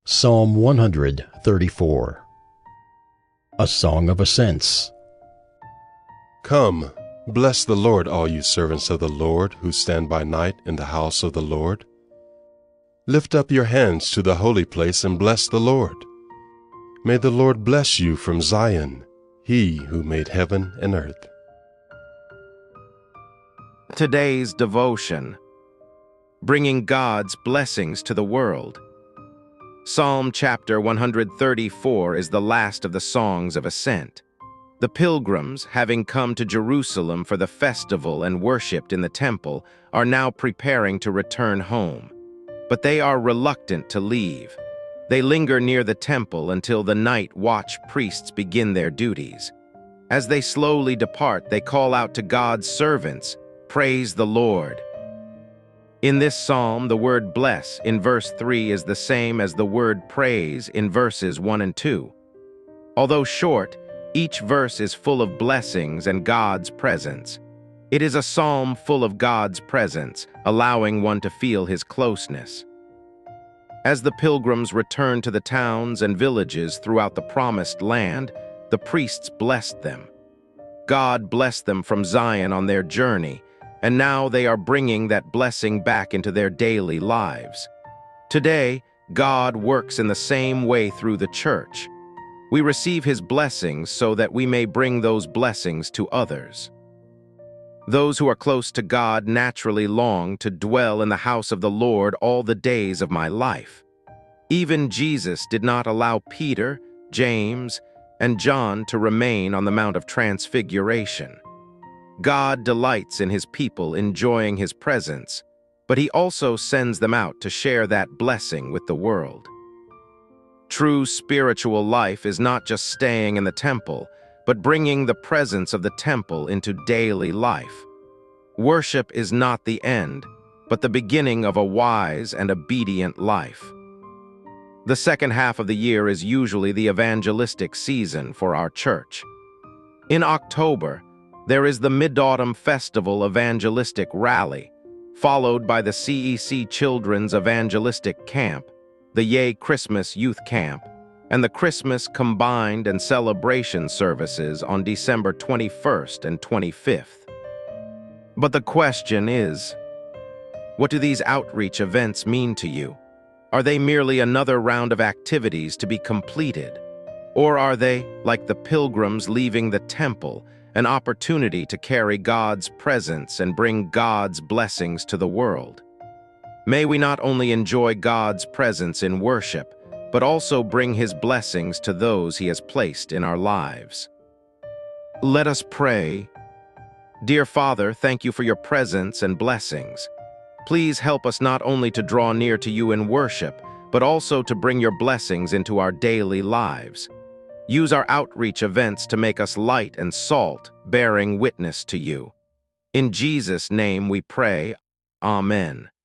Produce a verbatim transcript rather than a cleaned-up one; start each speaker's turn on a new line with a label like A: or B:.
A: Psalm one hundred thirty-four. A Song of Ascents.
B: Come, bless the Lord, all you servants of the Lord, who stand by night in the house of the Lord. Lift up your hands to the holy place and bless the Lord. May the Lord bless you from Zion, he who made heaven and earth.
C: Today's devotion: bringing God's blessings to the world. Psalm chapter one hundred thirty-four is the last of the songs of ascent. The pilgrims, having come to Jerusalem for the festival and worshipped in the temple, are now preparing to return home. But they are reluctant to leave. They linger near the temple until the night watch priests begin their duties. As they slowly depart, they call out to God's servants, "Praise the Lord." In this psalm, the word bless in verse three is the same as the word praise in verses one and two. Although short, each verse is full of blessings and God's presence. It is a psalm full of God's presence, allowing one to feel his closeness. As the pilgrims return to the towns and villages throughout the promised land, the priests blessed them. God blessed them from Zion on their journey, and now they are bringing that blessing back into their daily lives. Today, God works in the same way through the church. We receive his blessings so that we may bring those blessings to others. Those who are close to God naturally long to dwell in the house of the Lord all the days of my life. Even Jesus did not allow Peter, James, and John to remain on the Mount of Transfiguration. God delights in his people enjoying his presence, but he also sends them out to share that blessing with the world. True spiritual life is not just staying in the temple, but bringing the presence of the temple into daily life. Worship is not the end, but the beginning of a wise and obedient life. The second half of the year is usually the evangelistic season for our church. In October, there is the Mid-Autumn Festival Evangelistic Rally, followed by the C E C Children's Evangelistic Camp, the Yay Christmas Youth Camp, and the Christmas Combined and Celebration Services on December twenty-first and twenty-fifth. But the question is, what do these outreach events mean to you? Are they merely another round of activities to be completed? Or are they, like the pilgrims leaving the temple, an opportunity to carry God's presence and bring God's blessings to the world? May we not only enjoy God's presence in worship, but also bring his blessings to those he has placed in our lives. Let us pray. Dear Father, thank you for your presence and blessings. Please help us not only to draw near to you in worship, but also to bring your blessings into our daily lives. Use our outreach events to make us light and salt, bearing witness to you. In Jesus' name we pray. Amen.